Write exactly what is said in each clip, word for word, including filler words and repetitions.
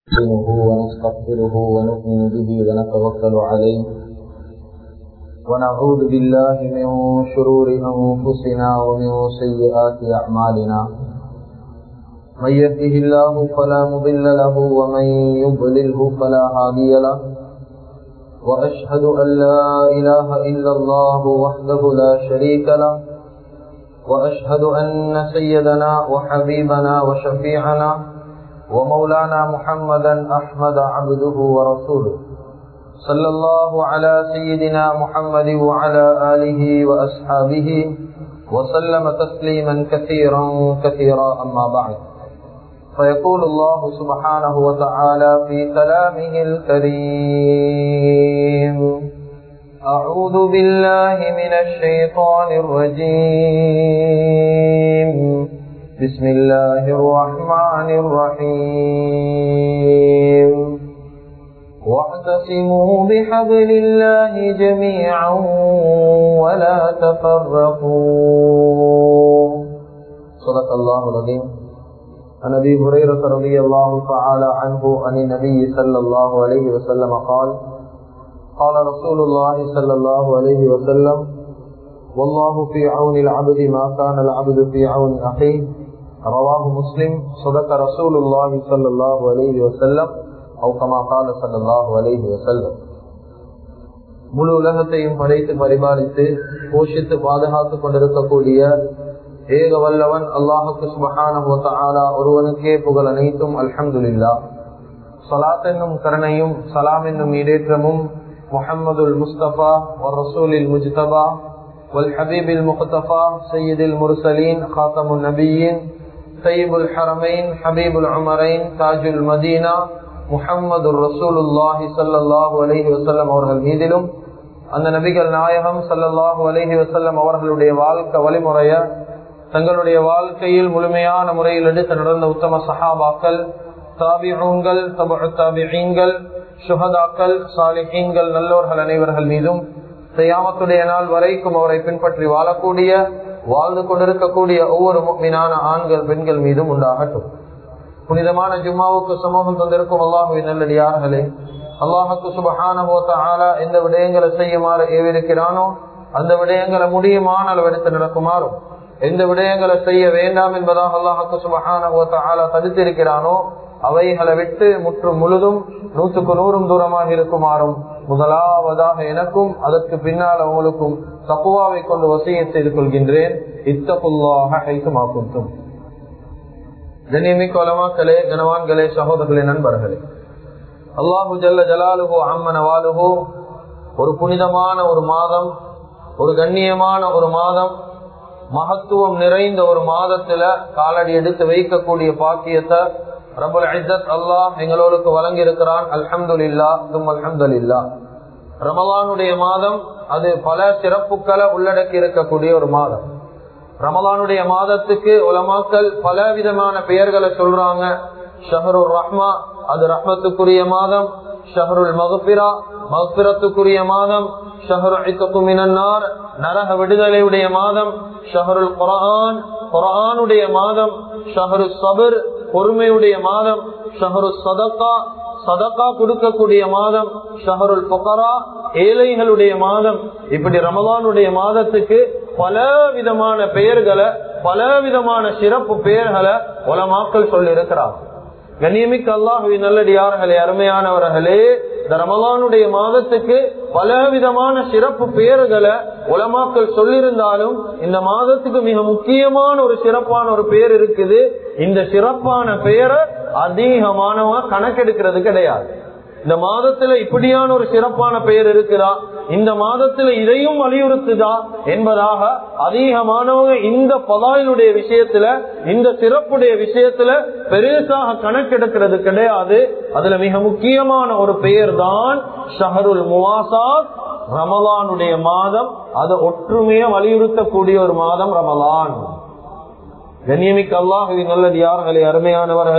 ونستغفره ونؤمن به ونتوكل عليه ونعوذ بالله من شرور أنفسنا ومن سيئات أعمالنا من يهده الله فلا مضل له ومن يضلله فلا هادي له وأشهد أن لا إله إلا الله وحده لا شريك له وأشهد أن سيدنا وحبيبنا وشفيعنا ومولانا محمدا أحمد عبده ورسوله صلى الله على سيدنا محمد وعلى آله وأصحابه وسلم تسليما كثيرا كثيرا أما بعد فيقول الله سبحانه وتعالى في كلامه الكريم أعوذ بالله من الشيطان الرجيم بسم الله الرحمن الرحيم واعتصموا بحبل الله جميعا ولا تفرقوا صدق الله العظيم. عن أبي هريرة رضي الله تعالى عنه عن النبي صلى الله عليه وسلم قال قال رسول الله صلى الله عليه وسلم والله في عون العبد ما كان العبد في عون أخيه رواه مسلم. صدق رسول الله صلى الله عليه وسلم أو كما قال صلى الله عليه وسلم. முழு உலகத்தையும் படைத்து பரிபாலித்து போஷித்து பாதுகாத்துக் கொண்டிருக்கக்கூடிய ஏக வல்லவன் அல்லாஹுக்கு சுப்ஹானஹு வ தஆலா ஒருவனுக்கே புகழ் அனைத்தும். அல்ஹம்துலில்லாஹ். ஸலாத் என்னும் கருணையும் சலாம் என்னும் ஈடேற்றமும் முஹம்மதுல் முஸ்தபா வ ரசூலில் முஜ்தபா வல் ஹபீபில் முக்தஃபா சய்யிதுல் முர்சலீன் காத்தமுன் நபியீன் சய்யிபுல் ஹரமைன் ஹபீபுல் உமரைன் தாஜுல் மதீனா முஹம்மதுர் ரசூலுல்லாஹி ஸல்லல்லாஹு அலைஹி வஸல்லம் அவர்கள் மீதிலும் அந்த நபிகள் நாயகம் ஸல்லல்லாஹு அலைஹி வஸல்லம் அவர்களுடைய வாழ்க்கை வழிமுறைய தங்களுடைய வாழ்க்கையில் முழுமையான முறையில் எடுத்து நடந்த உத்தம சஹாபாக்கள், தாபிஊன்கள், தபஉ தாபிஈன்கள், ஷுஹதாக்கள், சாலிஹீன்கள், நல்லோர்கள் அனைவர்கள் மீதும் கியாமத்துடைய நாள் வரைக்கும் அவரை பின்பற்றி வாழக்கூடிய வாழ்ந்து கொண்டிருக்கக்கூடிய ஒவ்வொரு முஃமினான ஆண்கள் பெண்கள் மீதும் உண்டாகட்டும். புனிதமான ஜும்மாவுக்கு சமூகம் தந்திருக்கும் அல்லாஹுவின் நல்லடியார்களே, அல்லாஹுக்கு சுப்ஹானஹு வ தஆலா எந்த விடயங்களை செய்யுமாறு ஏவிருக்கிறானோ அந்த விடயங்களை முடியுமான அளவெடுத்து நடக்குமாறும், எந்த விடயங்களை செய்ய வேண்டாம் என்பதாக அல்லாஹுக்கு சுப்ஹானஹு வ தஆலா தடுத்திருக்கிறானோ அவைகளை விட்டு முற்றும் முழுதும் நூற்றுக்கு நூறும் தூரமாக இருக்குமாறும் முதலாவதாக எனக்கும் அதற்கு பின்னால் அவங்களுக்கும் தக்வாவை கொண்டு வசியத் செய்து கொள்கின்றேன். இத்தகுல்லாஹ ஹைசுமா குன்தும். கண்ணியமிக்க உலமாக்களே, கனவான்களே, சகோதரர்களே, நண்பர்களே, அல்லாஹு ஜல்ல ஜலாலுஹு அம்ம நவாலுஹு ஒரு புனிதமான ஒரு மாதம், ஒரு கண்ணியமான ஒரு மாதம், மகத்துவம் நிறைந்த ஒரு மாதத்துல காலடி எடுத்து வைக்கக்கூடிய பாக்கியத்தை ரப்புல் இஸ்ஸத் அல்லாஹ் எங்களோருக்கு வழங்கி இருக்கிறான். அல்ஹம்துலில்லாஹ் தும் அல்ஹம்துலில்லாஹ். ரமலானுடைய மாதம் அது பல சிறப்புகளை உள்ளடக்கி இருக்கக்கூடிய ஒரு மாதம். ரமலானுடைய மாதத்துக்கு உலமாக்கள் பல விதமான பெயர்களை சொல்றாங்க. ஷஹ்ருர் ரஹ்மா, அது ரஹ்மத்துக்குரிய மாதம். ஷஹ்ருல் மக்ஃபிரா, மக்ஃபிரத்துக்குரிய மாதம். ஷஹ்ரு இத்கு மினன் நார், நரக விடுதலையுடைய மாதம். ஷஹ்ருல் குர்ஆன், குர்ஆனுடைய மாதம். ஷஹ்ரு ஸப்ர், பொறுமையுடைய மாதம். ஷஹ்ரு ஸதகா, சதகா கொடுக்கக்கூடிய மாதம். ஷஹ்ருல் ஃபுகரா, ஏழைகளுடைய மாதம். இப்படி ரமலானுடைய மாதத்துக்கு பல விதமான பெயர்களை, பல விதமான சிறப்பு பெயர்களை உலமாக்கள் சொல்லி இருக்கிறார். கண்ணியமிக்க அல்லாஹுவின் நல்லடியார்களே, அருமையானவர்களே, இந்த ரமலானுடைய மாதத்துக்கு பல விதமான சிறப்பு பெயர்களை உலமாக்கள் சொல்லியிருந்தாலும் இந்த மாதத்துக்கு மிக முக்கியமான ஒரு சிறப்பான ஒரு பெயர் இருக்குது. இந்த சிறப்பான பெயரை அதிகமானவங்க கணக்கெடுக்கிறது கிடையாது. இந்த மாதத்துல இப்படியான ஒரு சிறப்பான பெயர் இருக்குதா, இந்த மாதத்துல இதையும் வலியுறுத்துதா என்பதாக அதிகமானவங்க இந்த பதாயினுடைய விஷயத்துல, இந்த சிறப்புடைய விஷயத்துல பெருசாக கணக்கெடுக்கிறது கிடையாது. அதுல மிக முக்கியமான ஒரு பெயர் தான் ஷஹருல் முவாசாத், ரமலானுடைய மாதம். அதை ஒற்றுமையை வலியுறுத்தக்கூடிய ஒரு மாதம் ரமலான். கண்ணியமிக்க அல்லாஹுவின் நல்லடியார்களே, அருமையானவர்களே,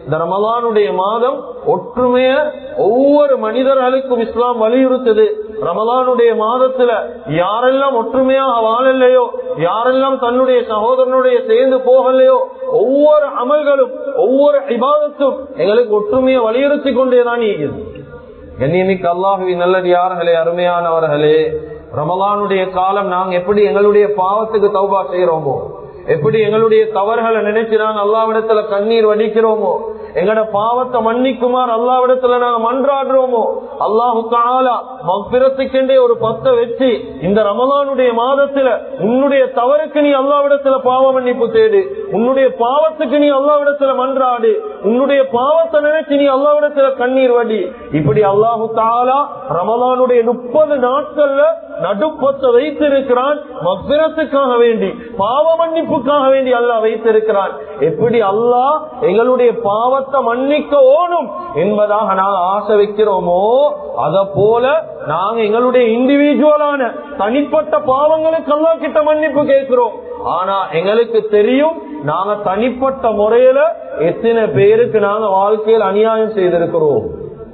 இந்த ரமலானுடைய மாதம் ஒற்றுமைய ஒவ்வொரு மனிதர்களுக்கும் இஸ்லாம் வலியுறுத்துது. ரமலானுடைய மாதத்துல யாரெல்லாம் ஒற்றுமையாக வாழலையோ, யாரெல்லாம் தன்னுடைய சகோதரனுடைய சேர்ந்து போகலையோ, ஒவ்வொரு அமல்களும் ஒவ்வொரு இபாதத்தும் எங்களுக்கு ஒற்றுமையை வலியுறுத்தி கொண்டேதான் இருக்குது. கண்ணியமிக்க அல்லாஹுவின் நல்லடியார்களே, அருமையானவர்களே, ரமலானுடைய காலம் நாங்க எப்படி எங்களுடைய பாவத்துக்கு தௌபா செய்யறோமோ, எப்படி எங்களுடைய தவறுகளை நினைச்சு நாங்க அல்லாஹ்விடத்துல கண்ணீர் வடிக்கிறோமோ, எங்கட பாவத்தை மன்னிக்குமாறு அல்லாஹ்விடத்துல நாங்க மன்றாடுறோமோ, அல்லாஹு தஆலா மக்ஃபிரத்துக்கென்றே ஒரு பத்தை வச்சு இந்த ரமலானுடைய மாதத்துல உன்னுடைய தவறுக்கு நீ அல்லாஹ்விடத்துல பாவ மன்னிப்பு தேடு, உன்னுடைய பாவத்துக்கு நீ அல்லாஹ்விடத்துல மன்றாடு, உன்னுடைய பாவத்தை நினைச்சு நீ அல்லாஹ்விடத்துல கண்ணீர் வடி. இப்படி அல்லாஹு தஆலா ரமலானுடைய முப்பது நாட்கள்ல நடுப்பத்தை வைத்திருக்கிறான். மக்ஃபிரத்துக்காக வேண்டி, பாவ மன்னிப்புக்காக வேண்டி அல்லாஹ் வைத்திருக்கிறான். எப்படி அல்லாஹ் எங்களுடைய பாவத்தை மன்னிக்க ஓடும் என்பதாக நாங்க ஆசை வைக்கிறோமோ, அத போல நாங்க எங்களுடைய இண்டிவிஜுவலான தனிப்பட்ட பாவங்களுக்கு அல்லாஹ் கிட்ட மன்னிப்பு கேட்கிறோம். ஆனா எங்களுக்கு தெரியும் நாங்க தனிப்பட்ட முறையில எத்தனை பேருக்கு நாங்க வாழ்க்கையில் அநியாயம் செய்திருக்கிறோம்,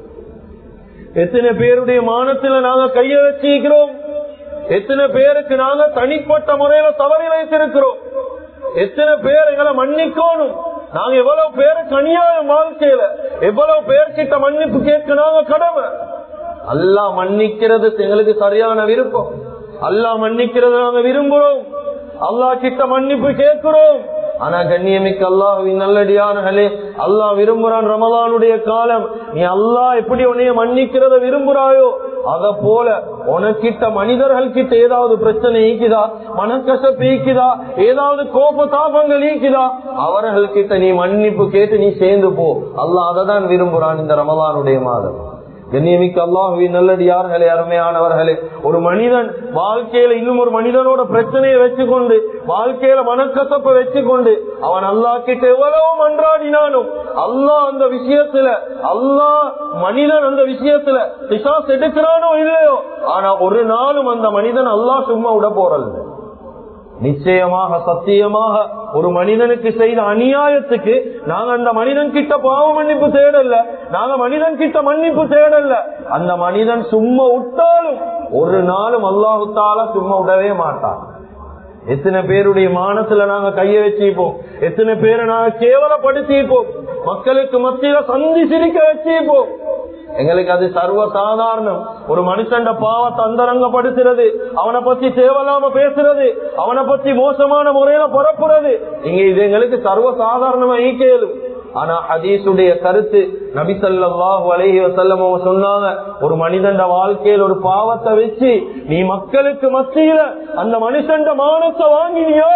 எத்தனை பேருடைய மானத்துல நாங்க கைய வச்சிருக்கிறோம், எத்தனை பேருக்கு நாங்க தனிப்பட்ட முறையில தவறி வைத்திருக்கிறோம், எத்தனை பேர் எங்களை மன்னிக்கணும், நாங்க எவ்வளவு பேருக்கு அநியாயம் வாழ்க்கையில எவ்வளவு பேர்கிட்ட மன்னிப்பு கேட்க நாங்க கடமை. அல்லாஹ் மன்னிக்கிறது எங்களுக்கு சரியான விருப்பம், அல்லாஹ் மன்னிக்கிறது நாங்க விரும்புறோம், அல்லாஹ் கிட்ட மன்னிப்பு கேட்கிறோம். ஆனா கண்ணியமிக்க அல்லாஹ்வின் நல்லடியார்களே, அல்லாஹ் விரும்புறான் ரமலானுடைய காலம் நீ அல்லாஹ் எப்படி உன்னைய மன்னிக்கிறத விரும்புறாயோ, அத போல உனக்கிட்ட மனிதர்கள் கிட்ட ஏதாவது பிரச்சனை ஈக்குதா, மனக்கசப்பு ஈக்குதா, ஏதாவது கோப தாபங்கள் ஈக்குதா, அவர்கள் கிட்ட நீ மன்னிப்பு கேட்டு நீ சேர்ந்து போ. அல்லாஹ் அதை தான் விரும்புறான் இந்த ரமலானுடைய மாதம். கண்ணியமிக்க அல்லாஹ்வின் நல்லடியார்களே, அருமையானவர்களே, ஒரு மனிதன் வாழ்க்கையில இன்னும் ஒரு மனிதனோட பிரச்சனையை வச்சுக்கொண்டு, வாழ்க்கையில மனக்கசப்பை வச்சுக்கொண்டு அவன் அல்லாஹ் கிட்ட எவ்வளவு மன்றாடினாலும் அல்லாஹ் அந்த விஷயத்துல, அல்லாஹ் மனிதன் அந்த விஷயத்துல பிசாஸ் எடுக்கிறானோ இல்லையோ, ஆனா ஒரு நாளும் அந்த மனிதன் அல்லாஹ் சும்மா விட போறல்ல. நிச்சயமாக சத்தியமாக ஒரு மனிதனுக்கு செய்த அநியாயத்துக்கு நாங்க அந்த மனிதன் கிட்ட பாவ மன்னிப்பு தேடல, நாங்க மனிதன் கிட்ட மன்னிப்பு தேடல. அந்த மனிதன் சும்மா விட்டாலும் ஒரு நாளும் அல்லாஹு தஆலா சும்மா விடவே மாட்டான். எத்தனை பேருடைய மானத்துல நாங்க கைய வச்சிப்போம், எத்தனை பேரை நாங்க கேவலப்படுத்திப்போம், மக்களுக்கு மத்தியில சந்தி சிரிக்க வச்சிப்போம். எங்களுக்கு அது சர்வ சாதாரணம். ஒரு மனுஷன் பாவத்தை அந்தரங்கப்படுத்துறது, அவனை பத்தி தேவையில்லாம பேசுறது, அவனை பத்தி மோசமான முறையில பரப்புறது, இங்க இது எங்களுக்கு சர்வ சாதாரணமா ஈக்கேலும். ஆனா ஹதீஸுடைய கருத்து, நபி ஸல்லல்லாஹு அலைஹி வஸல்லம் சொன்னாங்க, ஒரு மனிதன் வாழ்க்கையில் ஒரு பாவத்தை வச்சு நீ மக்களுக்கு மத்தியில அந்த மனுஷன் மானத்தை வாங்கினியோ,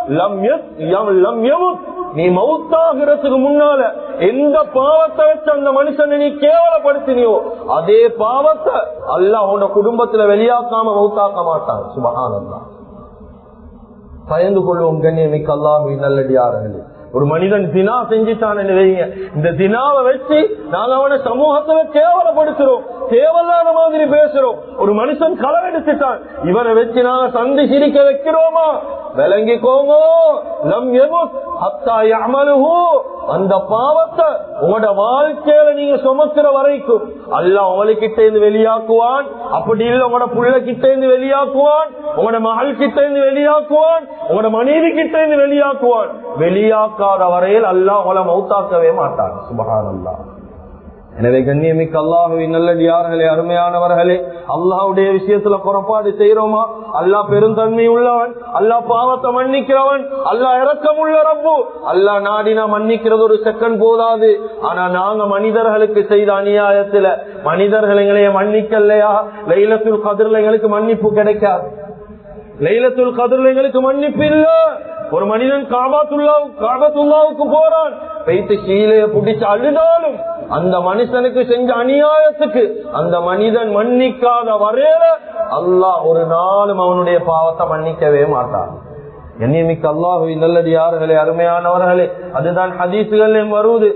நீ மௌத்தாகிறதுக்கு முன்னால எந்த பாவத்தை வச்சு அந்த மனுஷனை நீ கேவலப்படுத்தினியோ அதே பாவத்தை அல்லாஹ் உன் குடும்பத்துல வெளியாக்காம மௌத்தாக்க மாட்டான். சுப்ஹானல்லாஹ். பயந்து கொள்வோம் கண்ணியமிக்க அல்லாஹ்வின் நல்லடியார்களே. ஒரு மனிதன் தினா செஞ்சுட்டான், இந்த தினாவை வச்சு நாங்க அவனை சமூகத்துல கேவலப்படுத்துறோம், தேவையில்லாத மாதிரி பேசுறோம். ஒரு மனுஷன் களவெடுத்துட்டான், இவரை வச்சு நாங்க சந்தி சிரிக்க வைக்கிறோமா? விளங்கிக்கோங்க, லம் யமுத் ஹத்தா யஅமலுஹு. அந்த பாவத்தை உங்களோட வாழ்க்கையில நீங்க சுமக்கிற வரைக்கும் அல்லாஹ் உங்களுக்கிட்ட இருந்து வெளியாக்குவான். அப்படி இல்லை உங்களோட புள்ள கிட்ட இருந்து வெளியாக்குவான், உங்களோட மகள் கிட்ட இருந்து வெளியாக்குவான், உங்களோட மனைவி கிட்ட இருந்து வெளியாக்குவான். வெளியாக்காத வரையில் அல்லாஹ் உங்களை மௌத்தாக்கவே மாட்டான். சுப்ஹானல்லாஹ். எனவே கண்ணியமிக்க அல்லாஹ்வின் நல்லடியார்களே, அருமையானவர்களே, அல்லாஹ்வுடைய விஷயத்துல புறப்பாடு செய்யறோமா? அல்லாஹ் பெருந்தன்மை உள்ளவன், அல்லாஹ் பாவத்தை மன்னிக்கிறவன், அல்லாஹ் இரக்கம் உள்ள ரப்பு. அல்லாஹ் நாடினா மன்னிக்கிறது ஒரு செகண்ட் போதாது. ஆனா நாங்க மனிதர்களுக்கு செய்த அநியாயத்துல மனிதர்கள் எங்களைய மன்னிக்கலையா, லைலத்துல் கத்ர்ல எங்களுக்கு மன்னிப்பு கிடைக்காது. லைலத்துல் கத்ர்ல எங்களுக்கு மன்னிப்பு இல்ல. ஒரு மனிதன் காபத்துல்லா காபத்துல்லாவுக்கு போறான், வைத்து கீழே பிடிச்சு அழுதாலும் அந்த மனுஷனுக்கு செஞ்ச அநியாயத்துக்கு அந்த மனிதன் மன்னிக்காத வரையில அல்லாஹ் ஒரு நாளும் அவனுடைய பாவத்தை மன்னிக்கவே மாட்டான். கண்ணியமிக்க அல்லாஹ்வின் நல்லடியார்களே, அருமையானவர்களே, அதுதான் ஹதீஸ்களிலும் வருவது.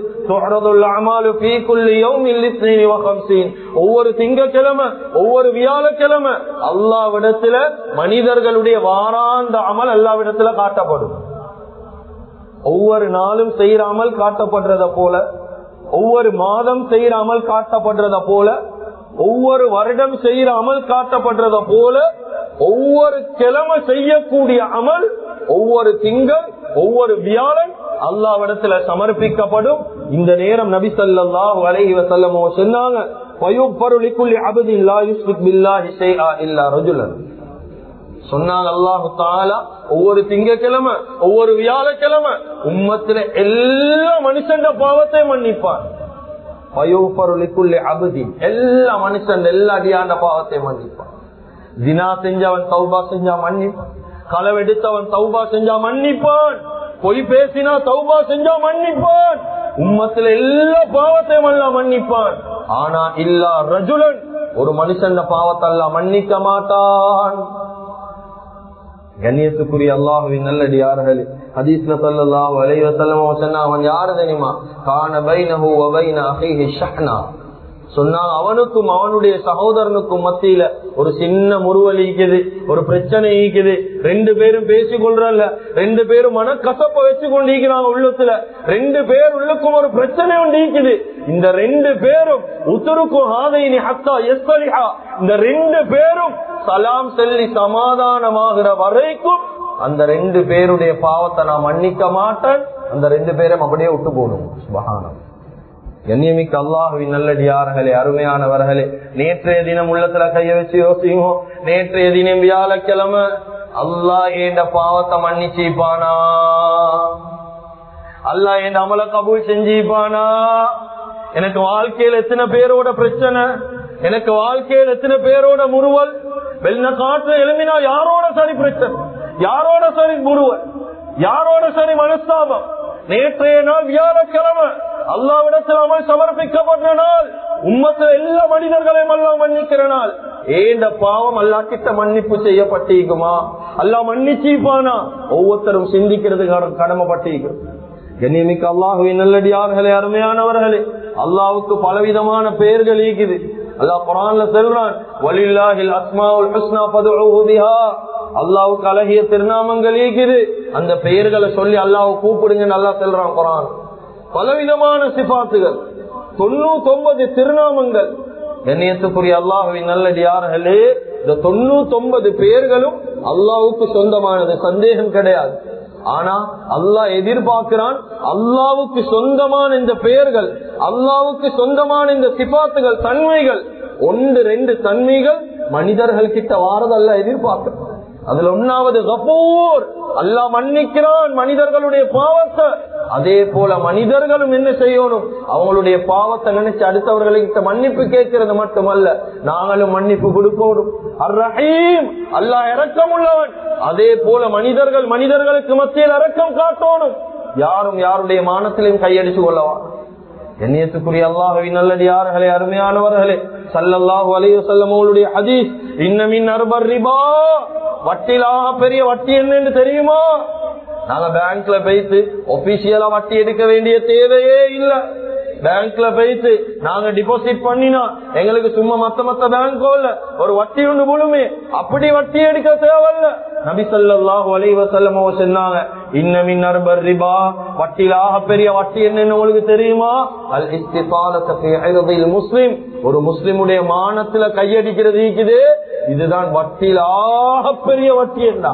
ஒவ்வொரு திங்கட்கிழமை, ஒவ்வொரு வியாழக்கிழமை அல்லாஹ்விடத்துல மனிதர்களுடைய வாராந்த அமல் அல்லாஹ்விடத்துல காட்டப்படும். ஒவ்வொரு நாளும் செய்யற அமல் காட்டப்படுறத போல ஒவ்வொரு மாதம் செய்யற அமல் காட்டப்படுறத போல, ஒவ்வொரு வருடம் செய்யற அமல் காட்டப்படுறத போல, ஒவ்வொரு கிழமை செய்யக்கூடிய அமல் ஒவ்வொரு திங்கள் ஒவ்வொரு வியாழன் அல்லாஹ்விடத்துல சமர்ப்பிக்கப்படும். இந்த நேரம் நபி ஸல்லல்லாஹு அலைஹி வஸல்லம் சொன்னாங்க, வயுஃபரு லிகுல்லி அப்தின் லா யுஷ்ரிக் பில்லாஹி ஷைஆ இல்லா ரஜுலன். சொன்னாங்க அல்லாஹ் தஆலா ஒவ்வொரு திங்கக்கிழமை ஒவ்வொரு வியாழக்கிழமை உம்மத்துல எல்லா மனுஷன் பாவத்தை மன்னிப்பான். வயுஃபரு லிகுல்லி அப்தின், எல்லா மனுஷன் எல்லா அடியாண்ட பாவத்தை மன்னிப்பான். ஜினா செஞ்சவன் தௌபா செஞ்சா மன்னிப்பான், களவெடுத்தவன் தௌபா செஞ்சா மன்னிப்பான், பொய் பேசினா தௌபா செஞ்சா மன்னிப்பான், உம்மத்துல எல்லா பாவத்தையும் எல்லாம் மன்னிப்பான். ஆனா இல்லா ரஜுலன், ஒரு மனுஷன் பாவத்தை எல்லாம் மன்னிக்க மாட்டான். கண்ணியத்துக்குரிய அல்லாஹுவின் நல்லடியார்களே, ஹதீஸ்ல ஸல்லல்லாஹு அலைஹி வஸல்லம் சொன்னாங்க, அவன் யாரு தெரியுமா? கான பைனஹு வ பைன அஹீஹி ஷஹ்னா. சொன்னாங்க அவனுக்கும் அவனுடைய சகோதரனுக்கும் மத்தியில ஒரு சின்ன முறுவல் ஈக்குது, ஒரு பிரச்சனை ஈக்குது. ரெண்டு பேரும் பேசிக்கொள்றல்ல, ரெண்டு பேரும் மனக்கசப்ப வச்சு கொண்டிருக்கிறாங்க உள்ளத்துல. ரெண்டு பேர் உள்ளுக்கும் ஒரு பிரச்சனை ஒன்று ஈக்குது. இந்த ரெண்டு பேரும் உத்தருக்கும் ஹாதைனி ஹத்தா யஸ்ஸலிஹா, இந்த ரெண்டு பேரும் சலாம் சொல்லி சமாதானமாகிற வரைக்கும் அந்த ரெண்டு பேருடைய பாவத்தை நான் மன்னிக்க மாட்டேன். அந்த ரெண்டு பேரும் அப்படியே விட்டு போடும். சுப்ஹானல்லாஹ். கண்ணியமிக்க அல்லாஹுவின் நல்லடியார்களே, அருமையானவர்களே, நேற்றைய தினம் உள்ளத்துல கைய வச்சு யோசிங்க. நேற்றைய தினம் வியாழக்கிழமை அல்லாஹ் ஏண்ட பாவத்தை மன்னிச்சிப்பானா? அல்லாஹ் ஏண்ட அமல கபூல் செஞ்சிப்பானா? எனக்கு வாழ்க்கையில் எத்தனை பேரோட பிரச்சனை, எனக்கு வாழ்க்கையில் எத்தனை பேரோட முறுவல், வெள்ள காற்று எழுமினா யாரோட சரி பிரச்சனை, யாரோட சரி முறுவல், யாரோட சரி மனஸ்தாபம். நேற்றைய நாள் வியாழக்கிழமை அல்லாஹ்விடத்தில் அமல் சமர்ப்பிக்கப்பட்ட நாள், உம்மத்தில் எல்லா மனிதர்களையும் அல்லாஹ் மன்னிக்கிற நாள். ஏண்ட பாவம் அல்லாஹ் கிட்ட மன்னிப்பு செய்யப்பட்டிருக்குமா? அல்லாஹ் மன்னிச்சிப்பானா? ஒவ்வொருத்தரும் சிந்திக்கிறது கடமைப்பட்டிருக்கும். கண்ணியமிக்க அல்லாஹுவின் நல்லடியார்களே, அருமையானவர்களே, அல்லாஹ்வுக்கு பலவிதமான பெயர்கள் இருக்குது. அல்லாஹ் குர்ஆன்ல சொல்றான், வலில்லாஹில் அஸ்மாஉல் ஹுஸ்னா ஃபதுஊஹு பிஹா. அல்லாஹ்வுக்கு அழகிய திருநாமங்கள் இருக்குது, அந்த பெயர்களை சொல்லி அல்லாஹ்வை கூப்பிடுங்கன்னு அல்லாஹ் சொல்றான் குர்ஆன். பலவிதமான சிபாத்துகள், தொண்ணூத்தி ஒன்பது திருநாமங்கள். கண்ணியத்துக்குரிய அல்லாஹுவின் நல்லடியார்களே, இந்த தொண்ணூத்தி ஒன்பது பெயர்களும் அல்லாஹ்வுக்கு சொந்தமானது, சந்தேகம் கிடையாது. ஆனா அல்லாஹ் எதிர்பார்க்கிறான், அல்லாஹ்வுக்கு சொந்தமான இந்த பெயர்கள், அல்லாஹ்வுக்கு சொந்தமான இந்த சிபாத்துகள், தன்மைகள், ஒன்று ரெண்டு தன்மைகள் மனிதர்கள் கிட்ட வாரதல்ல எதிர்பார்க்கிறான். அதுல ஒன்னாவது கபூர், அல்லாஹ் மன்னிக்கிறான் மனிதர்களுடைய பாவத்தை. அதே போல மனிதர்களும் என்ன செய்யணும், அவங்களுடைய பாவத்தை நினைச்சு அடுத்தவர்களுக்கு மன்னிப்பு கேட்கிறது மட்டுமல்ல, நாங்களும் மன்னிப்பு கொடுக்கணும். அர் ரஹீம், அல்லாஹ் இரக்கம் உள்ளவன். அதே போல மனிதர்கள் மனிதர்களுக்கு மத்தியில் இரக்கம் காட்டணும். யாரும் யாருடைய மானத்திலையும் கையடிச்சு கொள்ளவா. கண்ணியத்துக்குரிய அல்லாஹ்வின் நல்லடியார்களே, அருமையானவர்களே, ஸல்லல்லாஹு அலைஹி வஸல்லம் அவர்களுடைய ஹதீஸ், இன்ன மின் அர்பர் ரிபா, வட்டிலாக பெரிய வட்டி என்னன்னு தெரியுமா? நாங்க பேங்க்ல போயிட்டு ஒபிஷியலா வட்டி எடுக்க வேண்டிய தேவையே இல்ல. பேங்க்ல போயிட்டு நாங்க டிபாசிட் பண்ணினா எங்களுக்கு சும்மா மத்த மத்த பேங்கோ இல்ல ஒரு வட்டி ஒன்று முழுமே, அப்படி வட்டி எடுக்க தேவையில்ல. நபி ஸல்லல்லாஹு அலைஹி வஸல்லம் சொன்னாங்க, இன்ன மின் அர்பர் ரிபா, வட்டிலாக பெரிய வட்டி என்னன்னு உங்களுக்கு தெரியுமா? அல் இஸ்திஃபாலத்து ஃபீ இர்தில் முஸ்லிம், ஒரு முஸ்லிமுடைய மானத்துல கையடிக்கிறது இருக்குது. இதுதான் வட்டிலாக பெரிய வட்டி என்றா.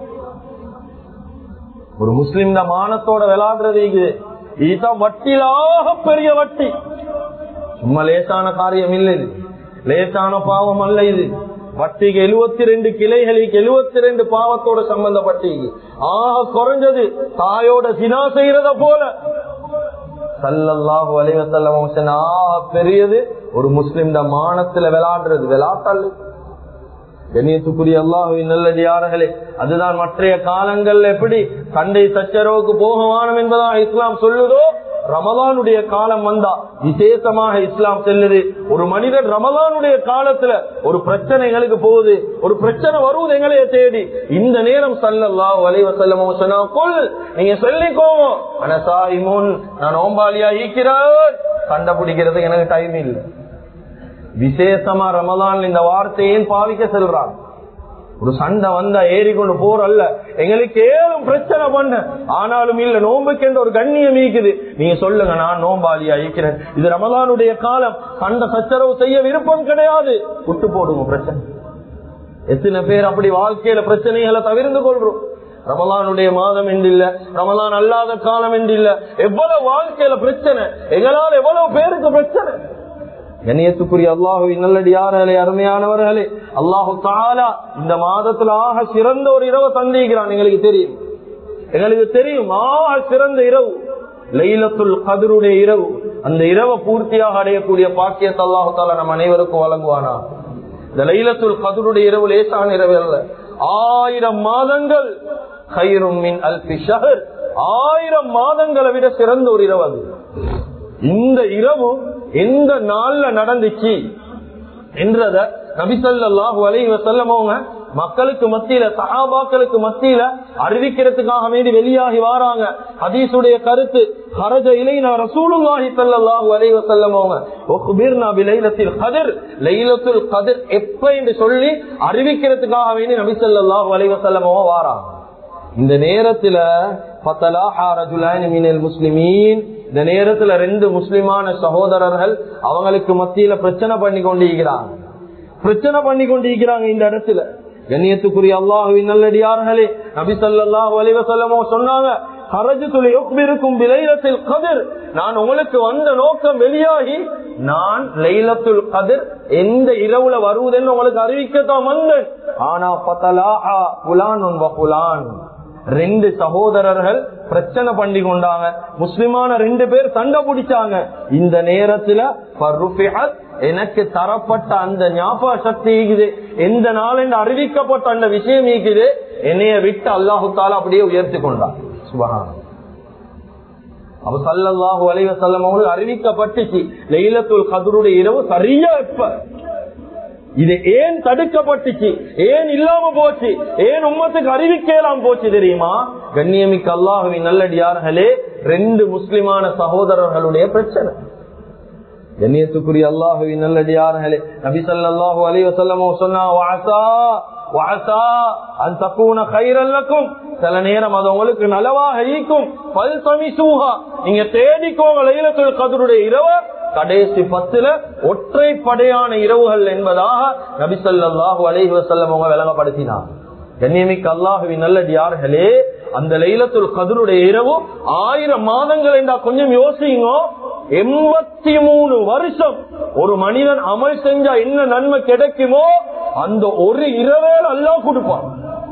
ஒரு முஸ்லிம் மானத்தோட விளையாடுறது இருக்குது, இதுதான் வட்டிலாக பெரிய வட்டி. சும்மா லேசான காரியம் இல்லை, இது லேசான பாவம் அல்ல. இது வட்டிக்கு எழுபத்தி ரெண்டு கிளைகளுக்கு எழுபத்தி ரெண்டு பாவத்தோட சம்பந்தப்பட்டு ஆக குறைஞ்சது தாயோட சினா செய்யறத போல. ஸல்லல்லாஹு அலைஹி வஸல்லம் ஆக பெரியது ஒரு முஸ்லிம் மானத்துல விளையாடுறது, விளையாட்டல். கண்ணியத்துக்குரிய அல்லாஹ்வின் நல்லடியார்களே, அதுதான் மற்றைய காலங்கள்ல எப்படி சண்டை சச்சரவுக்கு போகவானம் என்பதா இஸ்லாம் சொல்லுதோ, ரமலானுடைய காலம் வந்தா விசேஷமாக இஸ்லாம் செல்லுது. ஒரு மனிதன் ரமலானுடைய காலத்துல ஒரு பிரச்சனைகளுக்கு போகுது, ஒரு பிரச்சனை வருவது எங்களைய தேடி, இந்த நேரம் ஸல்லல்லாஹு அலைஹி வஸல்லம் சொன்னாங்க, நீங்க சொல்லிக்கோங்க, ஆனா சாயிமுன், நான் நோம்பாளியா இருக்கிறேன், சண்டை பிடிக்கிறது எனக்கு டைம் இல்லை. விசேஷமா ரமலான் இந்த வார்த்தையை பாவிக்க செல்றான். ஒரு சண்டை வந்தா ஏறி கொண்டு போற அல்ல, எங்களுக்கு ஏதும் பிரச்சனை பண்ண ஆனாலும் இல்ல, நோம்புக்கு என்ற ஒரு கண்ணியம் இருக்குது. நீங்க சொல்லுங்க, நான் நோம்பாளியா இருக்கிறேன், இது ரமலானுடைய காலம், சண்டை சச்சரவு செய்ய விருப்பம் கிடையாது, விட்டு போடுங்க பிரச்சனை. எத்தனை பேர் அப்படி வாழ்க்கையில பிரச்சனைகளை தவிர்த்து கொள்றோம். ரமலானுடைய மாதம் என்றில்ல, ரமலான் அல்லாத காலம் என்றில்ல, எவ்வளவு வாழ்க்கையில பிரச்சனை, எங்களால் எவ்வளவு பேருக்கு பிரச்சனை. கண்ணியத்துக்குரிய அல்லாஹுவின் நல்லடியார்களே, அருமையானவர்களே, அல்லாஹு தஆலா இந்த மாதத்துல ஆக சிறந்த ஒரு இரவு தந்திருக்கிறான். எங்களுக்கு தெரியும், எங்களுக்கு தெரியும் ஆக சிறந்த இரவு லைலத்துல் கத்ருடைய இரவு. அந்த இரவை பூர்த்தியாக அடையக்கூடிய பாக்கியத்தை அல்லாஹு தஆலா நம் அனைவருக்கும் வழங்குவானா. இந்த லைலத்துல் கத்ருடைய இரவு லேசான இரவு அல்ல, ஆயிரம் மாதங்கள் கைரும் மின் அல்ஃபி ஷஹர், ஆயிரம் மாதங்களை விட சிறந்த ஒரு இரவு அது. இந்த இரவு எந்த நாள்ல நடந்துச்சு என்றத நபி ஸல்லல்லாஹு அலைஹி வஸல்லம் அவங்க மக்களுக்கு மத்தியில, சஹாபாக்களுக்கு மத்தியில அறிவிக்கிறதுக்காக வேண்டி வெளியாகி வாராங்க. ஹதீஸுடைய கருத்து, ஹரஜ இலைனா ரசூலுல்லாஹி ஸல்லல்லாஹு அலைஹி வஸல்லம் அவங்க உக்பிர்னா பிலைலத்தில் கத்ர், லைலத்துல் கத்ர் எப்ப என்று சொல்லி அறிவிக்கிறதுக்காக வேண்டி நபி ஸல்லல்லாஹு அலைஹி வஸல்லம் அவங்க வாராங்க. இந்த நேரத்துல ஃபதலாஹா ரஜுலான் மினல் முஸ்லிமீன், இந்த நேரத்துல ரெண்டு முஸ்லிமான சகோதரர்கள் அவங்களுக்கு மத்தியில பிரச்சனை பண்ணி கொண்டிருக்கிறாங்க பிரச்சனை பண்ணி கொண்டிருக்கிறாங்க இந்த இடத்துல. கண்ணியத்துக்குரிய அல்லாஹுவின் நல்லடியார்களே, நபி ஸல்லல்லாஹு அலைஹி வஸல்லம் சொன்னாங்க, ஹரஜ்து லியுக்பிருக்கும் பிலைலத்தில் கத்ர், நான் உங்களுக்கு வந்த நோக்கம் வெளியாகி நான் லைலத்துல் கத்ர் எந்த இரவுல வருவதுன்னு உங்களுக்கு அறிவிக்கத்தான் வந்தேன். ஆனா ஃபதலாஹா ஃபுலானுன் வ ஃபுலான், ரெண்டு சகோதரர்கள் பிரச்சனை பண்ணி கொண்டாங்க, முஸ்லிமான ரெண்டு பேர் சண்டை பிடிச்சாங்க. இந்த நேரத்துல எனக்கு தரப்பட்ட அந்த ஞாபக சக்தி இருக்குது, எந்த நாள் என்று அறிவிக்கப்பட்ட அந்த விஷயம் இருக்குது, என்னைய விட்டு அல்லாஹு தஆலா அப்படியே உயர்த்தி கொண்டார். சுப்ஹானல்லாஹ். அப்ப ஸல்லல்லாஹு அலைஹி வஸல்லம் அவர்கள் அறிவிக்கப்பட்டுச்சு லைலத்துல் கத்ருடைய இரவு சரியா எப்ப, இது ஏன் தடுக்கப்பட்டுச்சு, ஏன் இல்லாம போச்சு, ஏன் உம்மத்துக்கு அறிவிக்கலாம் போச்சு தெரியுமா? கண்ணியமிக்க அல்லாஹுவின் நல்லடியார்களே, ரெண்டு முஸ்லிமான சகோதரர்களுடைய பிரச்சனை. கண்ணியத்துக்குரிய அல்லாஹுவின் நல்லடியார்களே, நபி ஸல்லல்லாஹு அலைஹி வஸல்லம் சொன்னா, வஅஸா வஅஸா அன் தகூன கைரல் லக்கும், சில நேரம் அது உங்களுக்கு நலவாக இருக்கும், ஃபல்தமிஸூஹா, நீங்க தேடிக்கோங்க லைலத்துல் கத்ருடைய இரவு, கடைசி பத்துல ஒற்றைப்படையான இரவுகள் என்பதாக நபி ஸல்லல்லாஹு அலைஹி வஸல்லம் அவங்க விளங்கப்படுத்தினார். கண்ணியமிக்க அல்லாஹுவின் நல்லடியார்களே, அந்த லைலத்துல் கத்ருடைய இரவு ஆயிரம் மாதங்கள் என்றா கொஞ்சம் யோசிங்க. எண்பத்தி மூணு வருஷம் ஒரு மனிதன் அமல் செஞ்சா என்ன நன்மை கிடைக்குமோ அந்த ஒரு இரவே அல்லாஹ் கொடுப்பான்.